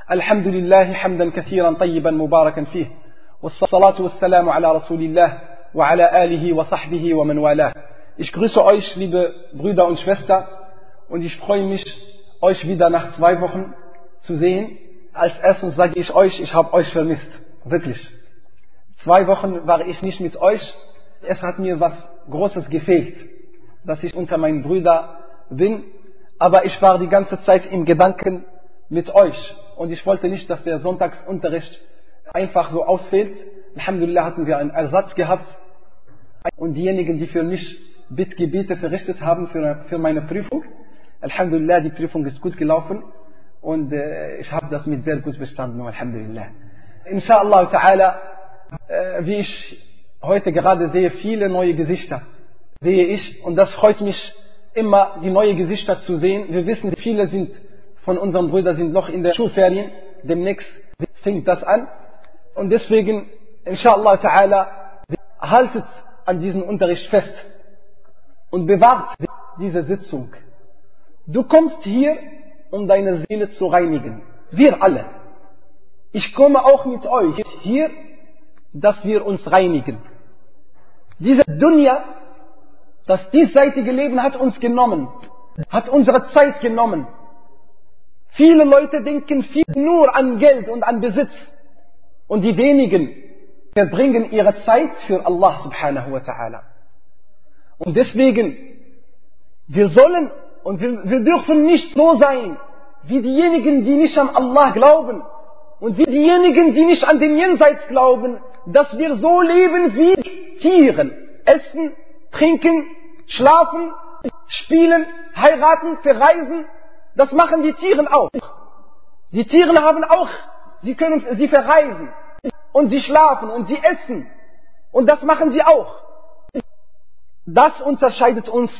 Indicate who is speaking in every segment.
Speaker 1: الحمد لله حمدا كثيرا طيبا مباركا فيه والصلاة والسلام على رسول الله وعلى آله وصحبه ومن والاه. Ich grüße euch, liebe Brüder und Schwestern, und ich freue mich, euch wieder nach 2 Wochen zu sehen. Als erstes sage ich euch, ich habe euch vermisst. Wirklich. 2 Wochen war ich nicht mit euch. Es hat mir was Großes gefehlt, dass ich unter meinen Brüdern bin. Aber ich war die ganze Zeit im Gedanken mit euch. Und ich wollte nicht, dass der Sonntagsunterricht einfach so ausfällt. Alhamdulillah hatten wir einen Ersatz gehabt. Und diejenigen, die für mich Bittgebete verrichtet haben für meine Prüfung, Alhamdulillah, die Prüfung ist gut gelaufen. Und ich habe das mit sehr gut bestanden. Alhamdulillah. Inshallah ta'ala, wie ich heute gerade sehe, viele neue Gesichter sehe ich. Und das freut mich immer, die neuen Gesichter zu sehen. Wir wissen, viele von unseren Brüdern sind noch in der Schulferien. Demnächst fängt das an. Und deswegen, inshallah ta'ala, haltet an diesem Unterricht fest und bewahrt diese Sitzung. Du kommst hier, um deine Seele zu reinigen. Wir alle. Ich komme auch mit euch hier, dass wir uns reinigen. Diese Dunya, das diesseitige Leben hat uns genommen, hat unsere Zeit genommen. Viele Leute denken viel nur an Geld und an Besitz. Und die wenigen verbringen ihre Zeit für Allah subhanahu wa ta'ala. Und deswegen, wir sollen und wir dürfen nicht so sein, wie diejenigen, die nicht an Allah glauben und wie diejenigen, die nicht an den Jenseits glauben, dass wir so leben wie Tieren. Essen, trinken, schlafen, spielen, heiraten, verreisen. Das machen die Tiere auch. Die Tiere haben auch, sie verreisen und sie schlafen und sie essen. Und das machen sie auch. Das unterscheidet uns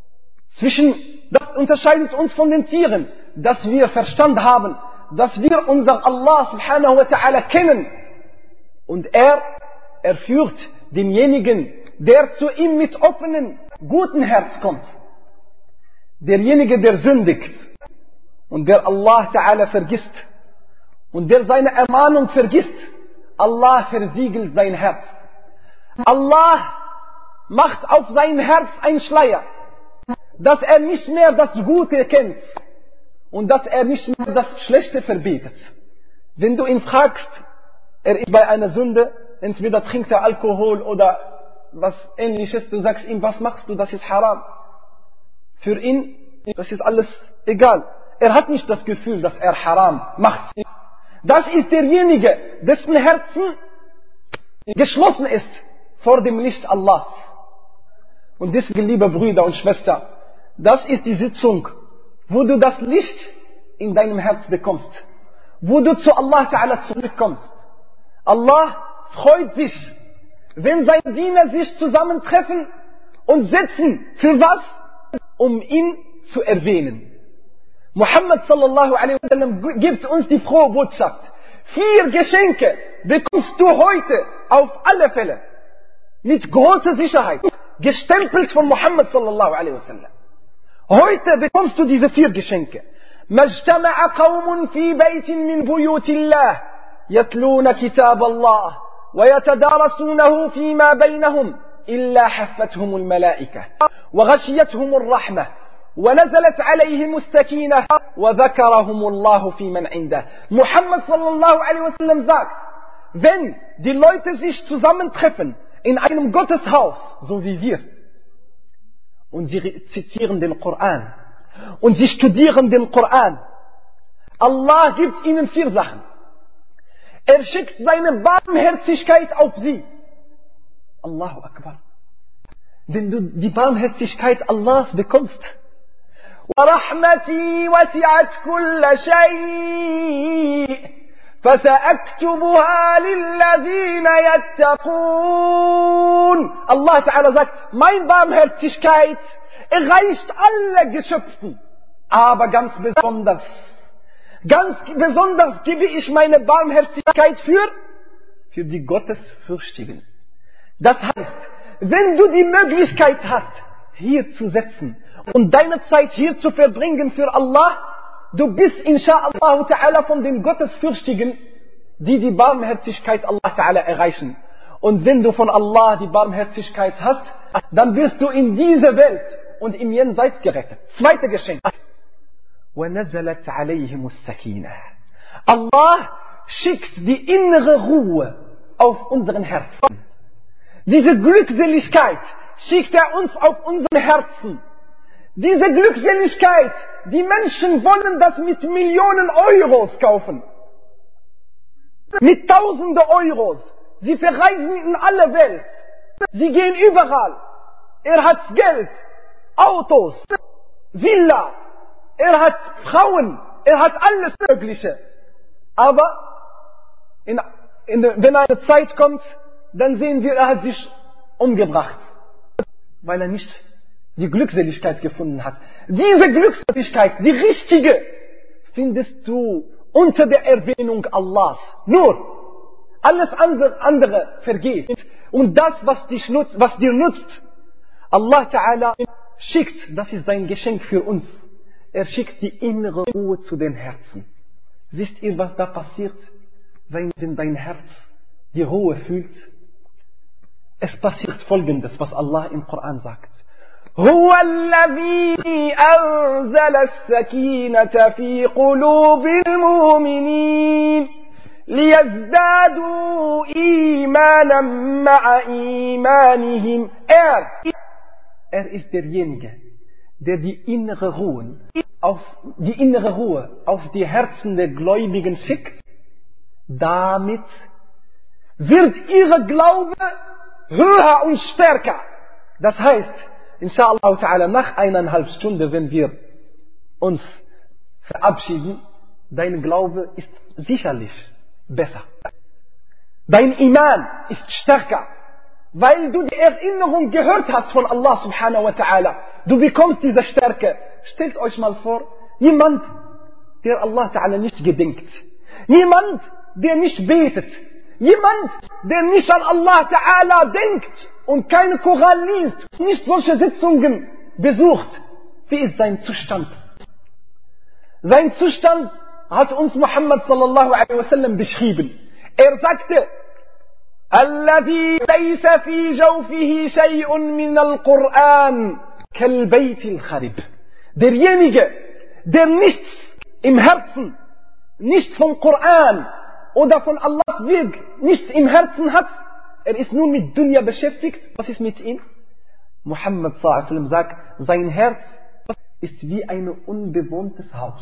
Speaker 1: von den Tieren, dass wir Verstand haben, dass wir unser Allah subhanahu wa ta'ala kennen. Und er führt denjenigen, der zu ihm mit offenem, guten Herz kommt. Derjenige, der sündigt und der Allah ta'ala vergisst und der seine Ermahnung vergisst, Allah versiegelt sein Herz. Allah macht auf sein Herz ein Schleier, dass er nicht mehr das Gute kennt und dass er nicht mehr das Schlechte verbietet. Wenn du ihn fragst, er ist bei einer Sünde, entweder trinkt er Alkohol oder was Ähnliches, du sagst ihm, was machst du, das ist haram. Für ihn, das ist alles egal. Er hat nicht das Gefühl, dass er haram macht. Das ist derjenige, dessen Herzen geschlossen ist vor dem Licht Allahs. Und deswegen, liebe Brüder und Schwestern, das ist die Sitzung, wo du das Licht in deinem Herz bekommst, wo du zu Allah Ta'ala zurückkommst. Allah freut sich, wenn seine Diener sich zusammentreffen und sitzen. Für was? Um ihn zu erwähnen. Muhammad sallallahu alaihi wasallam gibt uns die frohe Botschaft. 4 Geschenke bekommst du heute auf alle Fälle. Mit großer Sicherheit. Gestempelt von Muhammad sallallahu alaihi wasallam. Heute bekommst du diese 4 Geschenke. مَجْتَمَعَ قَوْمٌ فِي بَيْتٍ مِّن بُيُوتِ اللَّهِ يَتْلُونَ كِتَابَ اللَّهِ وَيَتَدَارَسُونَهُ فِيمَا بَيْنَهُمْ إِلَّا حَفَّتْهُمُ الْمَلَائِكَةُ وَغَشِيَتْهُمُ الرَّحْمَةُ وَنَزَلَتْ عَلَيْهِمُ السَّكِينَةُ وَذَكَرَهُمُ اللَّهُ فِي مَنْ عِنْدَهُ. Muhammad sallallahu alaihi wasallam sagt, wenn die Leute sich zusammentreffen in einem Gotteshaus, so wie wir, und sie zitieren den Koran und sie studieren den Koran, Allah gibt ihnen 4 Sachen. Er schickt seine Barmherzigkeit auf sie. Allahu Akbar. Wenn du die Barmherzigkeit Allahs bekommst, وَرَحْمَتِي وَسِعَتْ كُلَّ شَيْءٍ فَسَأَكْتُبُهَا لِلَّذِينَ يَتَّقُونَ. Allah Ta'ala sagt, meine Barmherzigkeit erreicht alle Geschöpfen, aber ganz besonders gebe ich meine Barmherzigkeit für die Gottesfürchtigen. Das heißt, wenn du die Möglichkeit hast, hier zu sitzen und deine Zeit hier zu verbringen für Allah, du bist insha'Allah ta'ala von den Gottesfürchtigen, die die Barmherzigkeit Allah ta'ala erreichen. Und wenn du von Allah die Barmherzigkeit hast, dann wirst du in dieser Welt und im Jenseits gerettet. Zweite Geschenk. وَنَزَلَتْ عَلَيْهِمُ السَّكِينَةِ. Allah schickt die innere Ruhe auf unseren Herzen. Diese Glückseligkeit schickt er uns auf unsere Herzen. Diese Glückseligkeit, die Menschen wollen das mit Millionen Euros kaufen. Mit Tausende Euros. Sie verreisen in alle Welt. Sie gehen überall. Er hat Geld, Autos, Villa, er hat Frauen, er hat alles Mögliche. Aber wenn eine Zeit kommt, dann sehen wir, er hat sich umgebracht, weil er nicht die Glückseligkeit gefunden hat. Diese Glückseligkeit, die richtige, findest du unter der Erwähnung Allahs. Nur alles andere vergeht. Und das, was dir nutzt, Allah Ta'ala schickt, das ist sein Geschenk für uns. Er schickt die innere Ruhe zu den Herzen. Wisst ihr, was da passiert, wenn dein Herz die Ruhe fühlt? Es passiert Folgendes, was Allah im Koran sagt. هو الذي أنزل السكينة في قلوب المؤمنين ليزدادوا إيمانا مع إيمانهم. Er ist derjenige, der die innere Ruhe auf die Herzen der Gläubigen schickt. Damit wird ihre Glaube höher und stärker. Das heißt, inshallah ta'ala, nach 1,5 Stunden, wenn wir uns verabschieden, dein Glaube ist sicherlich besser. Dein Iman ist stärker, weil du die Erinnerung gehört hast von Allah subhanahu wa ta'ala. Du bekommst diese Stärke. Stellt euch mal vor, jemand, der Allah ta'ala nicht gedenkt. Jemand, der nicht betet. Jemand, der nicht an Allah ta'ala denkt und keine Koran liest, nicht solche Sitzungen besucht. Wie ist sein Zustand? Sein Zustand hat uns Muhammad sallallahu alaihi wasallam beschrieben. Er sagte, الذي ليس في جوفه شيء من القرآن كالبيت الخرب. Derjenige, der nichts im Herzen, nichts vom Koran oder von Allahs Weg, nichts im Herzen hat, er ist nur mit Dunya beschäftigt. Was ist mit ihm? Muhammad sallallahu alaihi wasallam sagt, sein Herz ist wie ein unbewohntes Haus.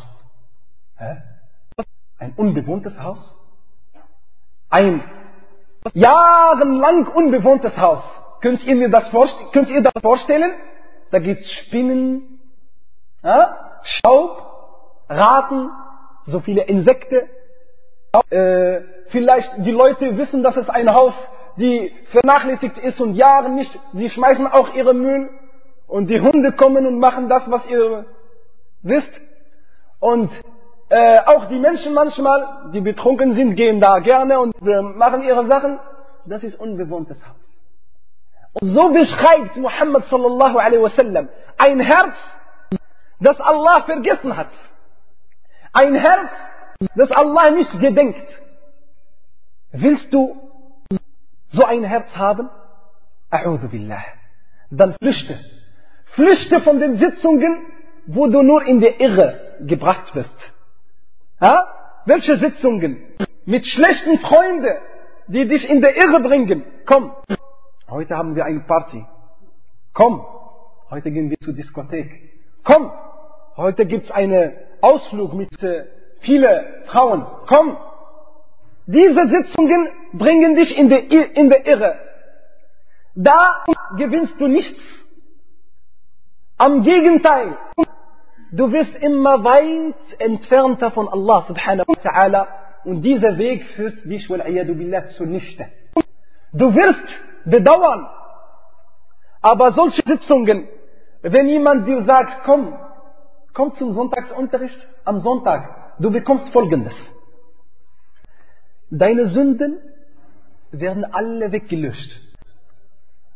Speaker 1: Ein unbewohntes Haus? Ein jahrelang unbewohntes Haus. Könnt ihr das vorstellen? Da gibt's Spinnen, Staub, Ratten, so viele Insekten. Vielleicht die Leute wissen, dass es ein Haus, die vernachlässigt ist und Jahre nicht. Sie schmeißen auch ihre Müll und die Hunde kommen und machen das, was ihr wisst. Und auch die Menschen manchmal, die betrunken sind, gehen da gerne und machen ihre Sachen. Das ist unbewohntes Haus. Und so beschreibt Muhammad sallallahu alaihi wasallam ein Herz, das Allah vergessen hat. Ein Herz, das Allah nicht gedenkt. Willst du so ein Herz haben? A'udhu billah. Dann flüchte. Flüchte von den Sitzungen, wo du nur in der Irre gebracht wirst. Welche Sitzungen? Mit schlechten Freunden, die dich in der Irre bringen. Komm, heute haben wir eine Party. Komm, heute gehen wir zur Diskothek. Komm, heute gibt's einen Ausflug mit vielen Frauen. Komm, diese Sitzungen bringen dich in der Irre. Da gewinnst du nichts. Am Gegenteil, du wirst immer weit entfernter von Allah subhanahu wa ta'ala und dieser Weg führt dich wal-iyadu billah zunichte. Du wirst bedauern, aber solche Sitzungen, wenn jemand dir sagt, komm zum Sonntagsunterricht am Sonntag, du bekommst Folgendes. Deine Sünden werden alle weggelöscht.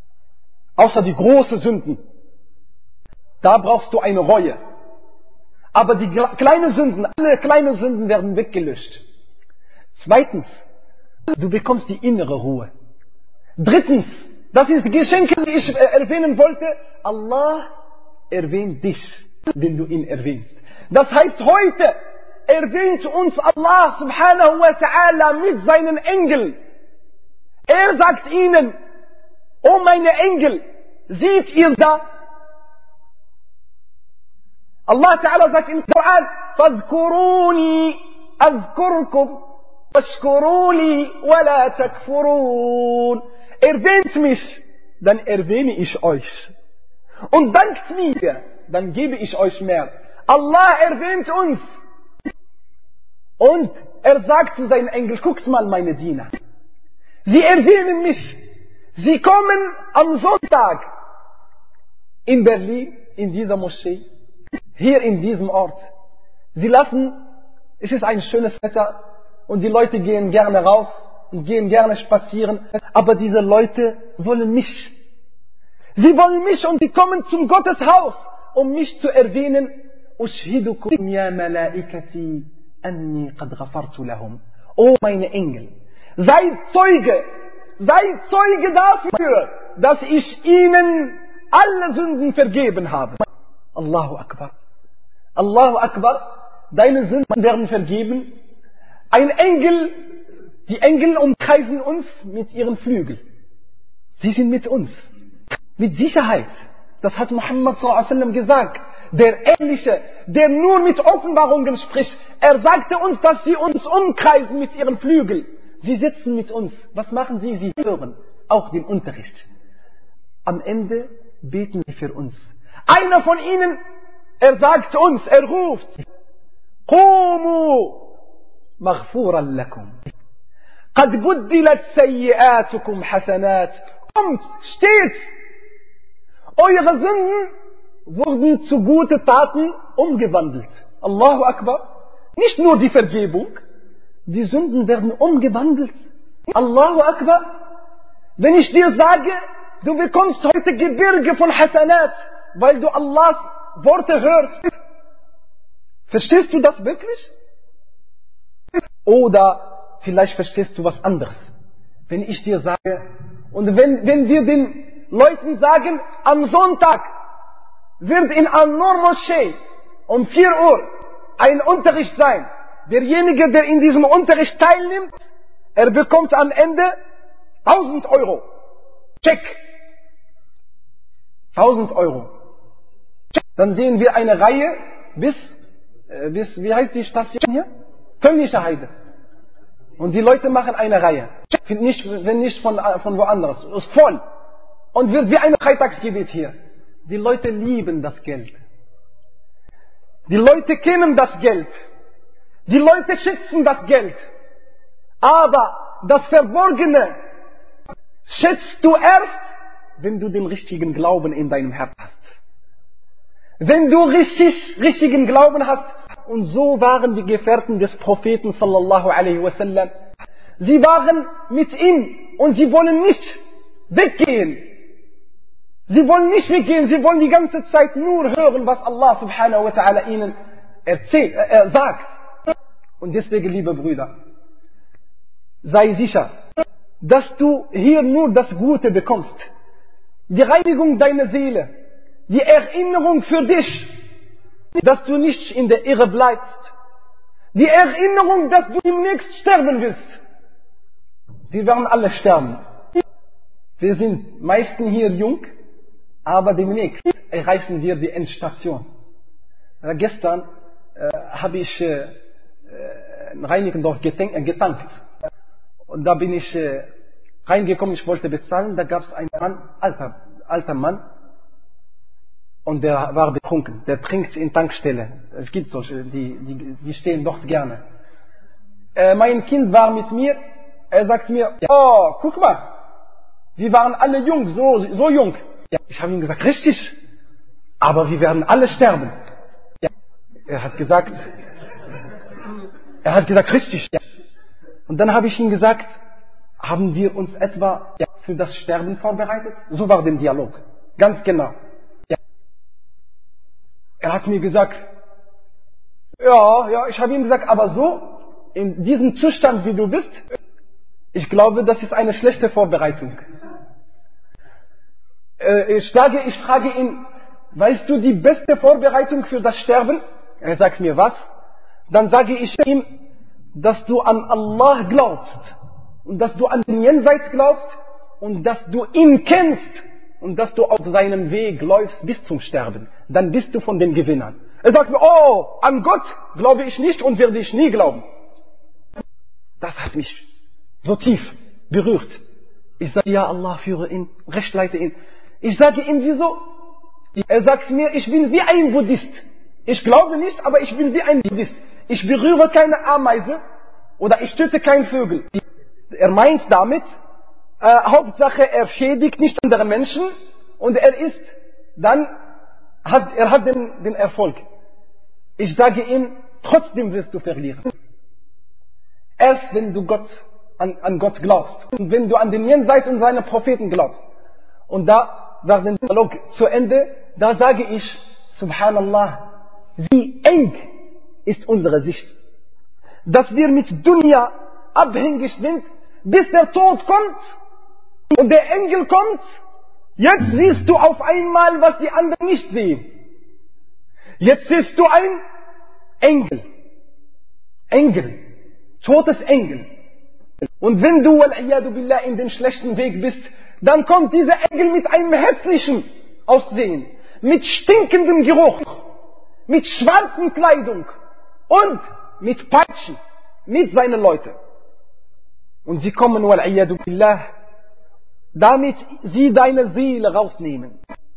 Speaker 1: Außer die großen Sünden. Da brauchst du eine Reue. Aber die kleinen Sünden, alle kleinen Sünden werden weggelöscht. Zweitens, du bekommst die innere Ruhe. Drittens, das ist die Geschenke, die ich erwähnen wollte. Allah erwähnt dich, wenn du ihn erwähnst. Das heißt, heute erwähnt uns Allah subhanahu wa ta'ala mit seinen Engeln. Er sagt ihnen, oh meine Engel, seht ihr da? Allah ta'ala sagt im Koran, فَاذْكُرُونِي أَذْكُرْكُمْ وَاشْكُرُوا لِي وَلَا تَكْفُرُونَ. Erwähnt mich, dann erwähne ich euch. Und dankt mir, dann gebe ich euch mehr. Allah erwähnt uns. Und er sagt zu seinen Engeln, guckt mal meine Diener. Sie erwähnen mich. Sie kommen am Sonntag in Berlin, in dieser Moschee, hier in diesem Ort. Sie lassen, es ist ein schönes Wetter und die Leute gehen gerne raus und gehen gerne spazieren, aber diese Leute wollen mich. Sie wollen mich und sie kommen zum Gotteshaus, um mich zu erwähnen. Ushhidukum ya malaikati anni qad ghafartu lahum. Oh meine Engel, seid Zeuge dafür, dass ich ihnen alle Sünden vergeben habe. Allahu Akbar. Allahu Akbar, deine Sünden werden vergeben. Die Engel umkreisen uns mit ihren Flügeln. Sie sind mit uns. Mit Sicherheit. Das hat Muhammad sallallahu alaihi wasallam gesagt. Der Ehrliche, der nur mit Offenbarungen spricht, er sagte uns, dass sie uns umkreisen mit ihren Flügeln. Sie sitzen mit uns. Was machen sie? Sie hören auch den Unterricht. Am Ende beten sie für uns. Einer von ihnen, er sagt uns, er ruft, Qumu maghfuran lakum. Qad buddilat sayyi'atukum hasanat. Kommt, steht! Eure Sünden wurden zu guten Taten umgewandelt. Allahu Akbar. Nicht nur die Vergebung, die Sünden werden umgewandelt. Allahu Akbar. Wenn ich dir sage, du bekommst heute Gebirge von Hasanat, weil du Allahs Worte hörst. Verstehst du das wirklich? Oder vielleicht verstehst du was anderes. Wenn ich dir sage, und wenn wir den Leuten sagen, am Sonntag wird in An-Nur Moschee um 4 Uhr ein Unterricht sein. Derjenige, der in diesem Unterricht teilnimmt, er bekommt am Ende 1000 Euro. Check. 1000 Euro. Dann sehen wir eine Reihe bis, wie heißt die Station hier? Kölnische Heide. Und die Leute machen eine Reihe. Wenn nicht von woanders. Ist voll. Und wird wie ein Freitagsgebet hier. Die Leute lieben das Geld. Die Leute kennen das Geld. Die Leute schätzen das Geld. Aber das Verborgene schätzt du erst, wenn du den richtigen Glauben in deinem Herz hast. Wenn du richtigen Glauben hast. Und so waren die Gefährten des Propheten sallallahu alaihi wasallam. Sie waren mit ihm und sie wollen nicht weggehen. Sie wollen nicht weggehen, sie wollen die ganze Zeit nur hören, was Allah subhanahu wa ta'ala ihnen sagt. Und deswegen, liebe Brüder, sei sicher, dass du hier nur das Gute bekommst. Die Reinigung deiner Seele, die Erinnerung für dich, dass du nicht in der Irre bleibst. Die Erinnerung, dass du demnächst sterben wirst. Wir werden alle sterben. Wir sind meisten hier jung, aber demnächst erreichen wir die Endstation. Gestern habe ich in Reinickendorf getankt. Und da bin ich reingekommen, ich wollte bezahlen, da gab es einen Mann, alter Mann, und der war betrunken. Der trinkt in Tankstelle. Es gibt solche, die stehen dort gerne. Mein Kind war mit mir. Er sagt mir, oh, guck mal, wir waren alle jung, so jung. Ich habe ihm gesagt, richtig, aber wir werden alle sterben. Er hat gesagt, richtig. Und dann habe ich ihm gesagt, haben wir uns etwa für das Sterben vorbereitet? So war der Dialog. Ganz genau. Er hat mir gesagt, Ja, ich habe ihm gesagt, aber so, in diesem Zustand, wie du bist, ich glaube, das ist eine schlechte Vorbereitung. Ich frage ihn, weißt du die beste Vorbereitung für das Sterben? Er sagt mir, was? Dann sage ich ihm, dass du an Allah glaubst und dass du an den Jenseits glaubst und dass du ihn kennst und dass du auf seinem Weg läufst bis zum Sterben. Dann bist du von den Gewinnern. Er sagt mir, oh, an Gott glaube ich nicht und werde ich nie glauben. Das hat mich so tief berührt. Ich sage, ja Allah, führe ihn, recht leite ihn. Ich sage ihm, wieso? Er sagt mir, ich bin wie ein Buddhist. Ich glaube nicht, aber ich bin wie ein Buddhist. Ich berühre keine Ameise oder ich töte keinen Vögel. Er meint damit, Hauptsache er schädigt nicht andere Menschen und er hat den Erfolg. Ich sage ihm, trotzdem wirst du verlieren. Erst wenn du an Gott glaubst und wenn du an den Jenseits und seine Propheten glaubst. Und da war der Dialog zu Ende, da sage ich, Subhanallah, wie eng ist unsere Sicht. Dass wir mit Dunya abhängig sind, bis der Tod kommt und der Engel kommt. Jetzt siehst du auf einmal, was die anderen nicht sehen. Jetzt siehst du ein Engel, Todesengel. Und wenn du, wal-iyadu billah, in den schlechten Weg bist, dann kommt dieser Engel mit einem hässlichen Aussehen, mit stinkendem Geruch, mit schwarzen Kleidung und mit Peitschen, mit seinen Leuten. Und sie kommen, wal-iyadu billah, damit sie deine Seele rausnehmen.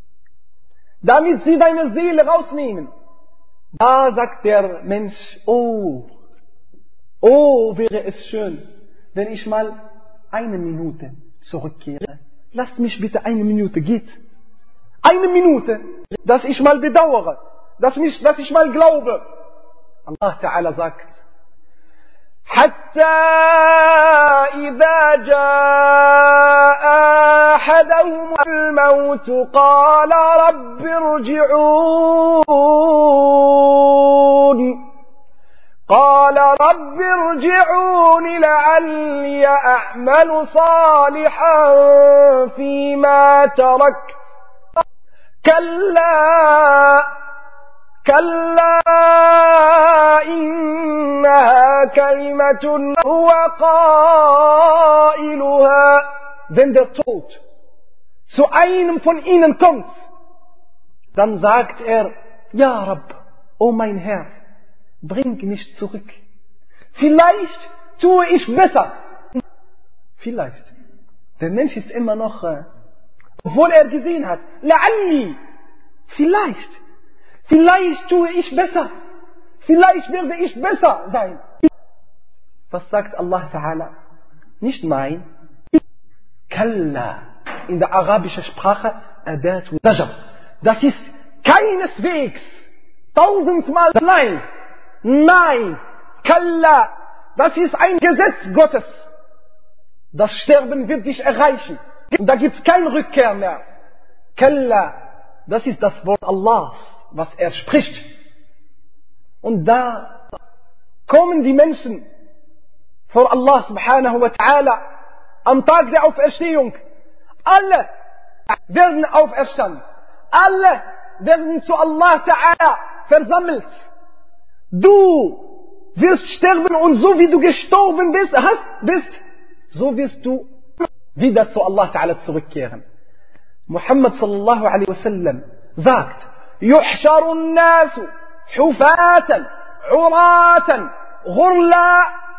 Speaker 1: Da sagt der Mensch, oh, wäre es schön, wenn ich mal 1 Minute zurückkehre. Lasst mich bitte 1 Minute, geht. 1 Minute, dass ich mal bedauere, dass ich mal glaube. Allah Ta'ala sagt, حتى إذا جاء أحدهم الموت قال رب ارجعون لعلي أعمل صالحا فيما تركت كلا إنها كلمة هو قائلها. Wenn der Tod zu einem von ihnen kommt, dann sagt er, Ja Rabb, oh mein Herr, bring mich zurück. Vielleicht tue ich besser. Vielleicht. Der Mensch ist immer noch, obwohl er gesehen hat, la'alli, vielleicht tue ich besser. Vielleicht werde ich besser sein. Was sagt Allah Ta'ala? Nicht nein. Kalla. In der arabischen Sprache, Adatu Zajar. Das ist keineswegs 1000-mal nein. Nein. Kalla. Das ist ein Gesetz Gottes. Das Sterben wird dich erreichen. Und da gibt es keine Rückkehr mehr. Kalla. Das ist das Wort Allahs, was er spricht. Und da kommen die Menschen vor Allah subhanahu wa ta'ala am Tag der Auferstehung. Alle werden auferstanden. Alle werden zu Allah ta'ala versammelt. Du wirst sterben und so wie du gestorben bist, so wirst du wieder zu Allah ta'ala zurückkehren. Muhammad sallallahu alaihi wasallam sagt, يحشر الناس حفاة عراة غرلا.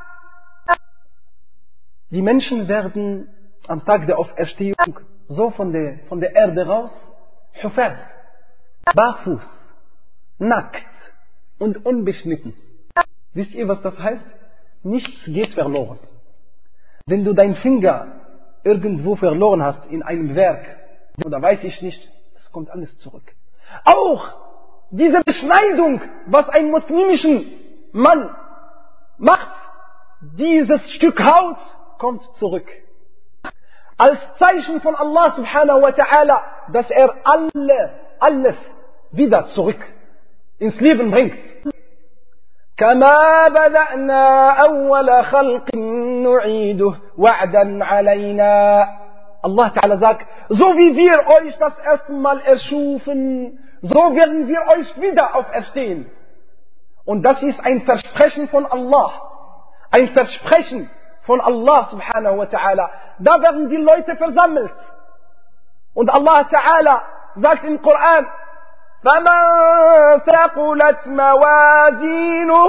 Speaker 1: Die Menschen werden am Tag der Auferstehung so von der Erde raus, hufat, barfuß, nackt und unbeschnitten. Wisst ihr, was das heißt? Nichts geht verloren. Wenn du deinen Finger irgendwo verloren hast in einem Werk, oder weiß ich nicht, es kommt alles zurück. Auch diese Beschneidung, was ein muslimischen Mann macht, dieses Stück Haut kommt zurück. Als Zeichen von Allah subhanahu wa ta'ala, dass er alles wieder zurück ins Leben bringt. كما بدأنا أول خلق نعيده وعدا علينا. Allah Ta'ala sagt, so wie wir euch das erste Mal erschufen, so werden wir euch wieder auferstehen. Und das ist ein Versprechen von Allah. Ein Versprechen von Allah Subhanahu wa Ta'ala. Da werden die Leute versammelt. Und Allah Ta'ala sagt im Koran, فَمَنْ ثَقُلَتْ مَوَازِينُهُ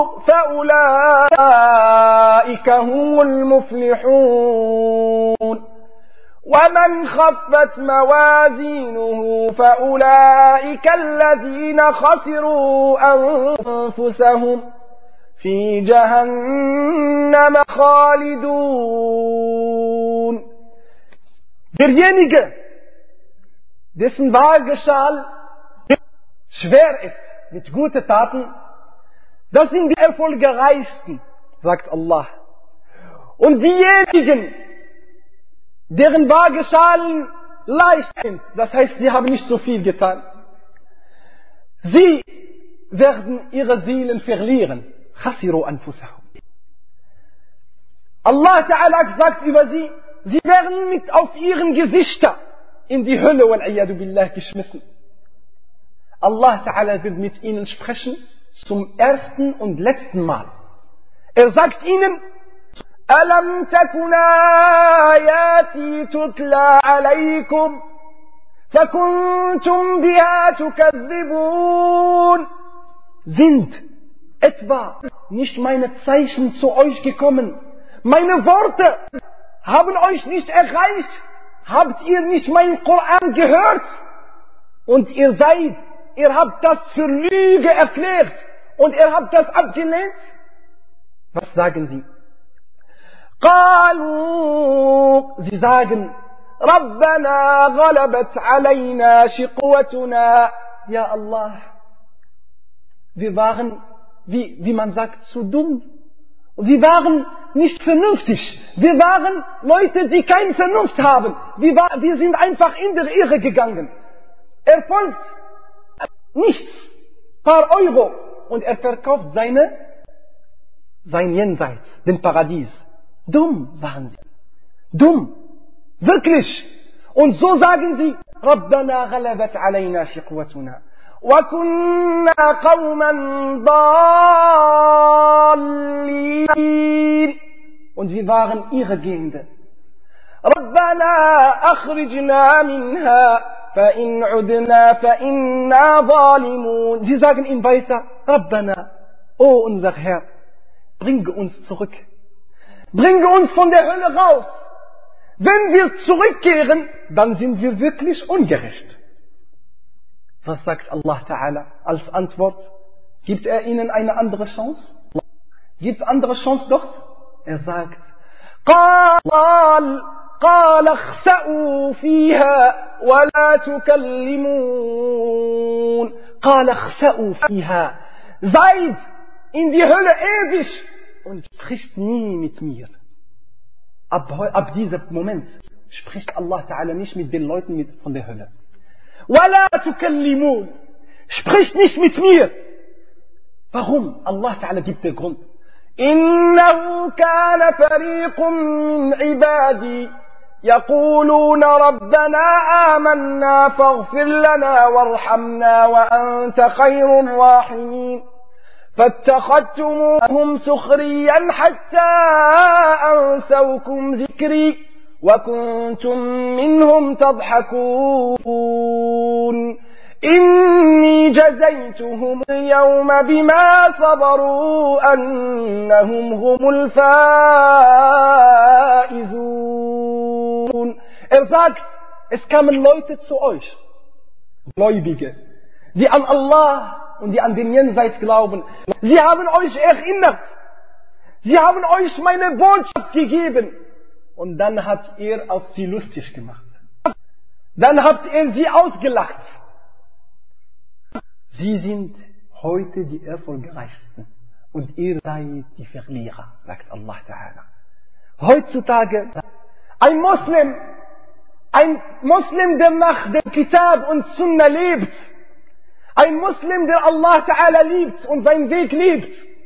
Speaker 1: فَأُولَئِكَ هُمُ الْمُفْلِحُونَ وَمَنْ خَفَّتْ مَوَازِينُهُ فَأُولَئِكَ الَّذِينَ خَسِرُوا أَنفُسَهُمْ فِي جَهَنَّمَ خَالِدُونَ. Derjenige, dessen Waageschal schwer ist mit guten Taten, das sind die Erfolgreichsten, sagt Allah. Und diejenigen, deren Waageschalen leicht sind, das heißt, sie haben nicht so viel getan, sie werden ihre Seelen verlieren. Khasiru anfusahum. Allah Ta'ala sagt über sie, sie werden mit auf ihren Gesichter in die Hölle wal-iyadu billah geschmissen. Allah Ta'ala wird mit ihnen sprechen zum ersten und letzten Mal. Er sagt ihnen, Alam takuna ayati tutla alaykum fakuntum biha tukadhibun. Sind etwa nicht meine Zeichen zu euch gekommen? Meine Worte haben euch nicht erreicht? Habt ihr nicht meinen Koran gehört? Und ihr habt das für Lüge erklärt und ihr habt das abgelehnt? Was sagen sie? Sie sagen, Rabbana ghalabat alayna shiqwatuna. Ja Allah, wir waren, wie man sagt, zu dumm. Wir waren nicht vernünftig. Wir waren Leute, die keine Vernunft haben. Wir sind einfach in der Irre gegangen. Er folgt nichts, paar Euro, und er verkauft sein Jenseits, den Paradies. Dumm waren sie. Dumm. Wirklich. Und so sagen sie, Rabbana ghalabat alayna shiqwatuna. Wa kunna qawman dallin. Und wir waren Irregehende. Rabbana akhrijna minha فَإِنْ عُدْنَا فَإِنَّا ظَالِمُونَ. Sie sagen ihm weiter, Rabbana, oh unser Herr, bringe uns zurück. Bringe uns von der Hölle raus. Wenn wir zurückkehren, dann sind wir wirklich ungerecht. Was sagt Allah Ta'ala als Antwort? Gibt er ihnen eine andere Chance? Gibt es andere Chance dort? Er sagt, قال اخسأوا فيها ولا تكلمون. قال اخسأوا فيها. Seid in die Hölle ewig und spricht nie mit mir. Ab diesem Moment spricht Allah Ta'ala nicht mit den Leuten von der Hölle. ولا تكلمون. Spricht nicht mit mir. Warum? Allah Ta'ala gibt den Grund. إنه كان فريق من عبادي يقولون ربنا آمنا فاغفر لنا وارحمنا وأنت خير الراحمين فاتخذتموهم سخريا حتى أنسوكم ذكري وكنتم منهم تضحكون إني جزيتهم اليوم بما صبروا أنهم هم الفائزون. Sagt, es kamen Leute zu euch, Gläubige, die an Allah und die an den Jenseits glauben. Sie haben euch erinnert. Sie haben euch meine Botschaft gegeben. Und dann habt ihr auf sie lustig gemacht. Dann habt ihr sie ausgelacht. Sie sind heute die Erfolgreichsten und ihr seid die Verlierer, sagt Allah Ta'ala. Heutzutage ein Muslim, der nach dem Kitab und Sunna lebt, ein Muslim, der Allah Ta'ala liebt und seinen Weg liebt,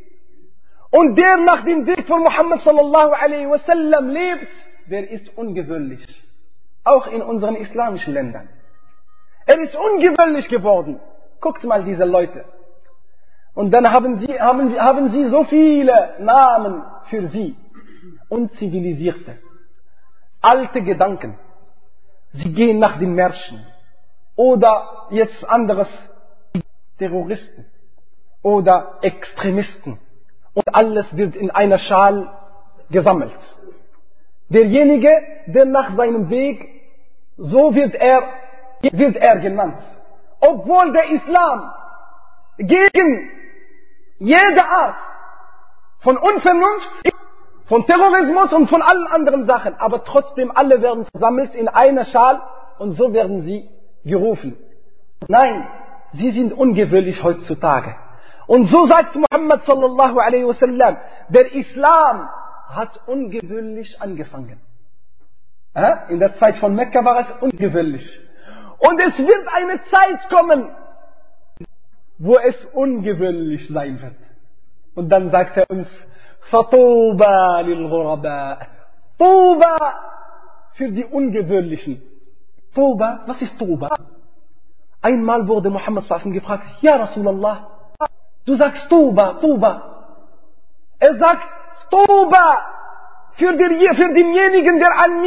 Speaker 1: Und der nach dem Weg von Muhammad sallallahu alaihi wasallam lebt, der ist ungewöhnlich. Auch in unseren islamischen Ländern. Er ist ungewöhnlich geworden. Guckt mal diese Leute. Und dann haben sie so viele Namen für sie. Unzivilisierte, alte Gedanken. Sie gehen nach den Märschen. Oder jetzt anderes, Terroristen. Oder Extremisten. Und alles wird in einer Schale gesammelt. Derjenige, der nach seinem Weg, so wird er genannt. Obwohl der Islam gegen jede Art von Unvernunft, von Terrorismus und von allen anderen Sachen, aber trotzdem alle werden versammelt in einer Schale und so werden sie gerufen. Nein, sie sind ungewöhnlich heutzutage. Und so sagt Muhammad sallallahu alaihi wasallam, der Islam hat ungewöhnlich angefangen. In der Zeit von Mekka war es ungewöhnlich. Und es wird eine Zeit kommen, wo es ungewöhnlich sein wird. Und dann sagt er uns, Fatuba lil Ghuraba. Tuba für die Ungewöhnlichen. Tuba, was ist Tuba? Einmal wurde Muhammad sallallahu alaihi wasallam gefragt, Ja Rasulallah, du sagst Tuba, Tuba. Er sagt Tuba für denjenigen,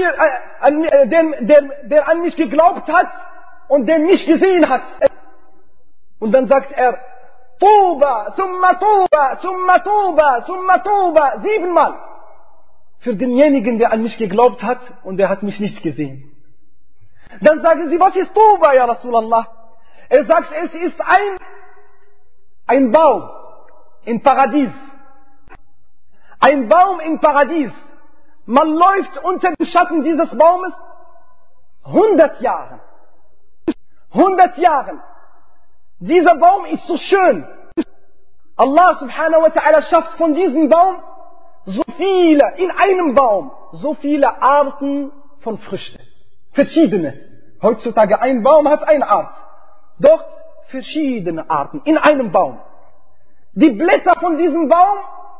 Speaker 1: der an mich geglaubt hat und der mich gesehen hat. Und dann sagt er Tuba, summa Tuba, summa Tuba, summa Tuba, 7-mal. Für denjenigen, der an mich geglaubt hat und der hat mich nicht gesehen. Dann sagen sie, was ist Tuba, ja Rasulallah? Er sagt, es ist ein Baum im Paradies. Ein Baum im Paradies. Man läuft unter dem Schatten dieses Baumes 100 Jahre. 100 Jahre. Dieser Baum ist so schön. Allah subhanahu wa ta'ala schafft von diesem Baum in einem Baum, so viele Arten von Früchten. Verschiedene. Heutzutage ein Baum hat eine Art. Dort verschiedene Arten in einem Baum. Die Blätter von diesem Baum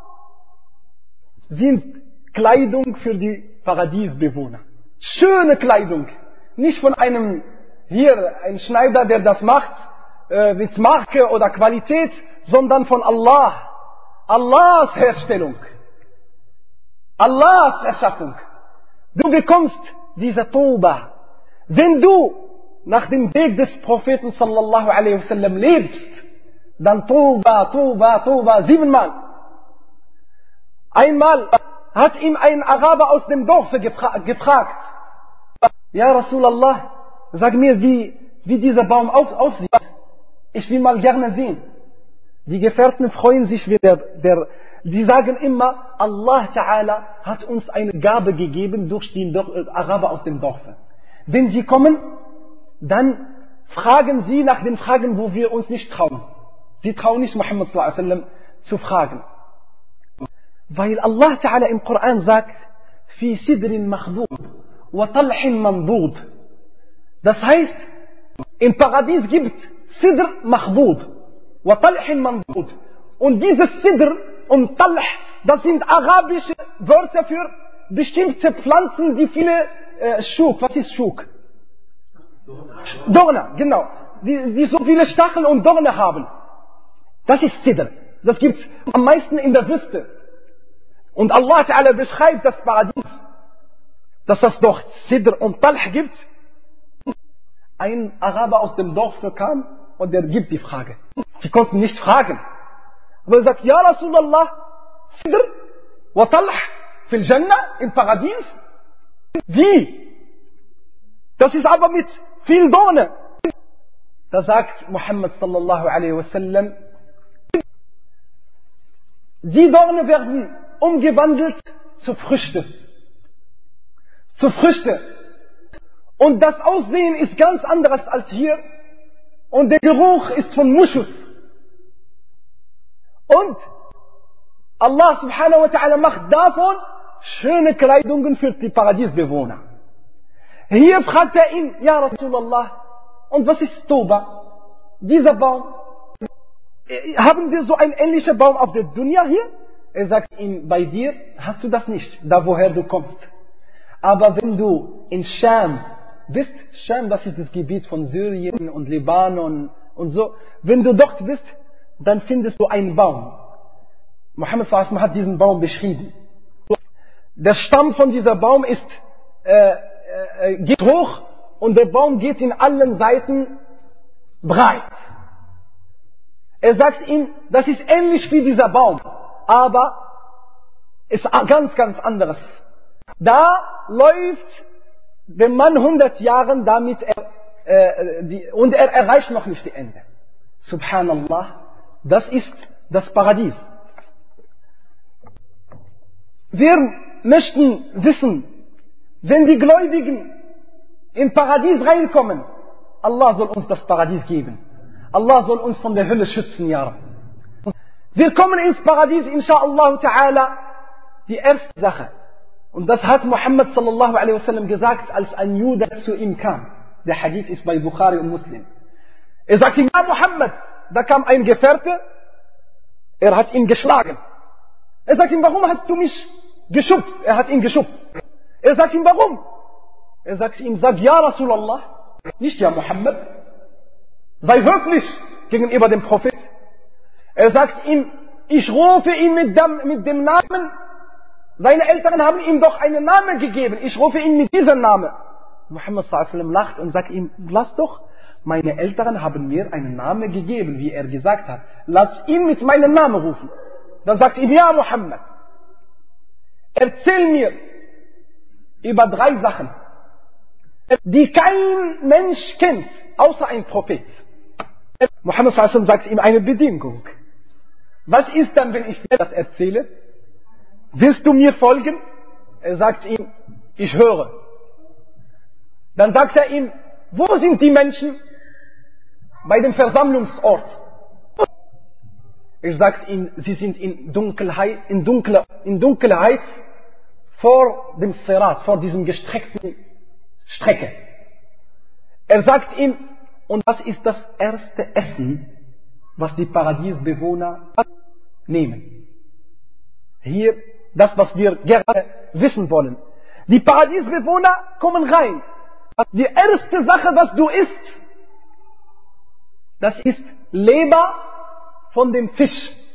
Speaker 1: sind Kleidung für die Paradiesbewohner. Schöne Kleidung. Nicht von ein Schneider, der das macht, mit Marke oder Qualität, sondern von Allah. Allahs Herstellung. Allahs Erschaffung. Du bekommst diese Tuba. Wenn du nach dem Weg des Propheten sallallahu alaihi wasallam lebst, dann Tuba, Tuba, Tuba, 7-mal. Einmal hat ihm ein Araber aus dem Dorf gefragt, Ja Rasulallah, sag mir, wie dieser Baum aussieht. Ich will mal gerne sehen. Die Gefährten freuen sich, die sagen immer, Allah Ta'ala hat uns eine Gabe gegeben durch den Araber aus dem Dorf. Wenn sie kommen, dann fragen sie nach den Fragen, wo wir uns nicht trauen. Sie trauen nicht, Muhammad sallallahu alaihi wasallam zu fragen. Weil Allah Ta'ala im Koran sagt, Fi sidrin machdud, wa talhin mandud. Das heißt, im Paradies gibt Sidr machdud, wa talhin mandud. Und dieses Sidr und Talh, das sind arabische Wörter für bestimmte Pflanzen, die viele Schuk. Was ist Schuk? Dorne, genau. Die so viele Stacheln und Dorne haben. Das ist Sidr. Das gibt es am meisten in der Wüste. Und Allah Ta'ala beschreibt das Paradies, dass es dort Sidr und Talh gibt. Ein Araber aus dem Dorf kam und der gibt die Frage. Sie konnten nicht fragen. Aber er sagt, Ja Rasulallah, Sidr wa Talh fil Jannah, im Paradies? Wie? Das ist aber mit viel Dorne. Da sagt Muhammad sallallahu alaihi wasallam, die Dorne werden umgewandelt zu Früchte. Zu Früchte. Und das Aussehen ist ganz anderes als hier. Und der Geruch ist von Muschus. Und Allah subhanahu wa ta'ala macht davon schöne Kleidungen für die Paradiesbewohner. Hier fragt er ihn, Ja Rasulallah, und was ist Tuba? Dieser Baum. Haben wir so einen ähnlichen Baum auf der Dunya hier? Er sagt ihm, bei dir hast du das nicht, da woher du kommst. Aber wenn du in Scham bist, Scham, das ist das Gebiet von Syrien und Libanon und so, wenn du dort bist, dann findest du einen Baum. Muhammad sallallahu alaihi wasallam hat diesen Baum beschrieben. Der Stamm von dieser Baum ist, geht hoch und der Baum geht in allen Seiten breit. Er sagt ihm, das ist ähnlich wie dieser Baum, aber ist ganz, ganz anderes. Da läuft der Mann 100 Jahren damit, und er erreicht noch nicht die Ende. Subhanallah, das ist das Paradies. Wir möchten wissen, wenn die Gläubigen im Paradies reinkommen, Allah soll uns das Paradies geben. Allah soll uns von der Hölle schützen, ja Rabbi. Wir kommen ins Paradies, inshallah ta'ala, die erste Sache. Und das hat Muhammad sallallahu alaihi wasallam gesagt, als ein Jude zu ihm kam. Der Hadith ist bei Bukhari und Muslim. Er sagt ihm, ja Muhammad, da kam ein Gefährte, er hat ihn geschlagen. Er sagt ihm, warum hast du mich geschubst? Er hat ihn geschubst. Er sagt ihm, warum? Er sagt ihm, sag ja Rasulallah, nicht ja Muhammad. Sei höflich gegenüber dem Prophet. Er sagt ihm, ich rufe ihn mit dem Namen. Seine Eltern haben ihm doch einen Namen gegeben. Ich rufe ihn mit diesem Namen. Muhammad sallallahu alaihi wasallam lacht und sagt ihm, lass doch, meine Eltern haben mir einen Namen gegeben, wie er gesagt hat. Lass ihn mit meinem Namen rufen. Dann sagt ihm, ja Muhammad, erzähl mir über 3 Sachen, die kein Mensch kennt, außer ein Prophet. Muhammad sallallahu alaihi wasallam sagt ihm eine Bedingung. Was ist dann, wenn ich dir das erzähle? Willst du mir folgen? Er sagt ihm, ich höre. Dann sagt er ihm, wo sind die Menschen? Bei dem Versammlungsort. Er sagt ihm, sie sind in Dunkelheit vor dem Sirat, vor diesem gestreckten Strecke. Er sagt ihm, und das ist das erste Essen, was die Paradiesbewohner nehmen. Hier, das, was wir gerne wissen wollen. Die Paradiesbewohner kommen rein. Die erste Sache, was du isst, das ist Leber von dem Fisch.